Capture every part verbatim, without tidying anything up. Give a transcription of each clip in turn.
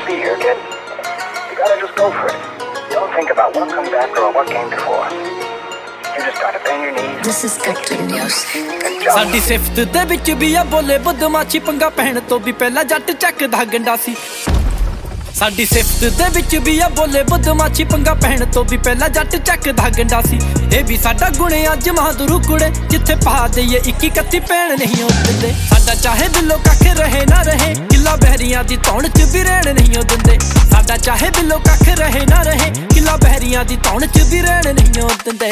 be here, kid. You gotta just go for it. Don't think about what comes after or what came before. You just gotta bend your knees. This is Captain And jump. ਸਾਡੀ ਸਿਫਤ ਦੇ ਵਿੱਚ ਵੀ ਆ ਬੋਲੇ ਬਦਮਾਸ਼ੀ ਪੰਗਾ ਪਹਿਣ ਤੋਂ ਵੀ ਪਹਿਲਾਂ ਜੱਟ ਚੱਕਦਾ ਗੰਡਾ ਸੀ ਸਾਡੀ ਸਿਫਤ ਦੇ ਵਿੱਚ ਵੀ ਆ ਬੋਲੇ ਬਦਮਾਸ਼ੀ ਪੰਗਾ ਪਹਿਣ ਤੋਂ ਵੀ ਪਹਿਲਾਂ ਜੱਟ ਚੱਕਦਾ ਗੰਡਾ ਸੀ ਇਹ ਵੀ ਸਾਡਾ ਗੁਣ ਅੱਜ ਮਹਾਦੁਰੂ ਕੁੜੇ ਜਿੱਥੇ ਪਾ ਦਈਏ ਇੱਕੀ ਇਕੱਤੀ ਪੈਣ ਨਹੀਂ ਉਹ ਦਿੰਦੇ ਸਾਡਾ ਚਾਹੇ ਦਿਲੋਂ ਕੱਖ ਰਹੇ ਨਾ ਰਹੇ ਕਿੱਲਾ ਬਹਿਰੀਆਂ ਦੀ ਧੌਣ ਚ ਵੀ ਰਹਿਣ ਨਹੀਂ ਉਹ ਦਿੰਦੇ ਸਾਡਾ ਚਾਹੇ ਦਿਲੋਂ ਕੱਖ ਰਹੇ ਨਾ ਰਹੇ ਕਿੱਲਾ ਬਹਿਰੀਆਂ ਦੀ ਧੌਣ ਚ ਵੀ ਰਹਿਣ ਨਹੀਂ ਉਹ ਦਿੰਦੇ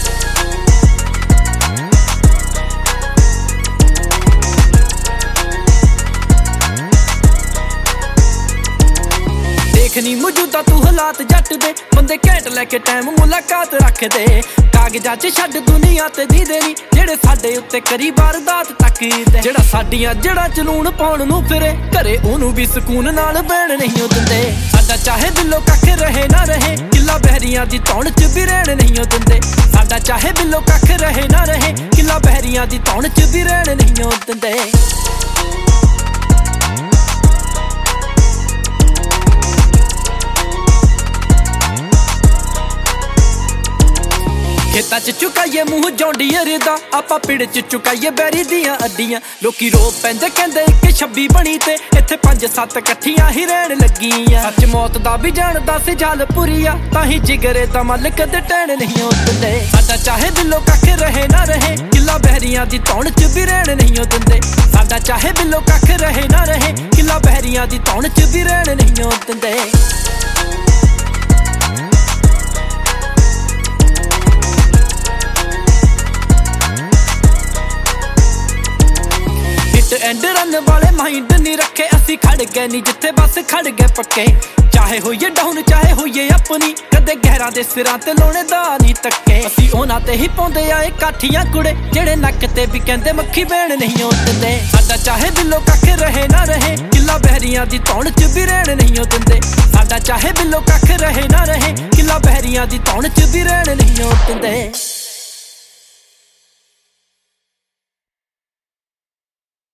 देखनी मौजूदा तू हालात जट दे बंदे घैंट लैके टाइम मुलाकात रखदे कागजां च छड्ड दुनिया ते दीदे नी जेड़े साडे उत्ते करी वारदात तकदे जेड़ा साडियां जड़ा चलून पाउण नूं फिरे घरे ओनू भी सकून नाल बैण नहीं ओ दिंदे साडा चाहे दिलों कख रहे ना रहे किला बहरियां दी धौण च भी रहण नहीं ओ दिंदे साडा चाहे दिलों कख रहे ना रहे किला बहरियां दी धौण च भी रहण नहीं ओ दिंदे खेतां च चुकाइए मुँह जौंडीयर दा आपां पिड़ च चुकाइए बैरी दियां अड्डियां लोकी रो पैंदे कहंदे इक छब्बी बनी ते इत्थे पंज सत्त कट्ठियां ही रहण लगियां सच मौत दा भी जानदा सी जाल पुरिया ताहीं जिगरे दा मल कदे टैण नहीं ओ दिंदे साडा चाहे दिलों कख रहे ना रहे किला बहरियां दी धौण च भी रहण नहीं ओ दिंदे साडा चाहे दिलों कख रहे ना रहे किला बहरियां दी धौण च भी रहण नहीं ओ दिंदे एंड रन वाले माइंड नहीं रखे असी खड़ गए नहीं जिथे बस खड़ गए पक्के चाहे होइए डाउन चाहे होइए अपनी कदे गहरा दे सिरां ते लोणे दा नहीं तक्के असी ओना ते ही पौंदे आए काठियां कुड़े जेड़े नक ते भी कहंदे मक्खी बैण नहीं ओ दिंदे साडा चाहे दिलों कख रहे ना रहे किला बहरियां दी धौण च भी रहण नहीं ओ दिंदे साडा चाहे दिलों कख रहे ना रहे किला बहरियां दी धौण च भी रहण नहीं ओ दिंदे।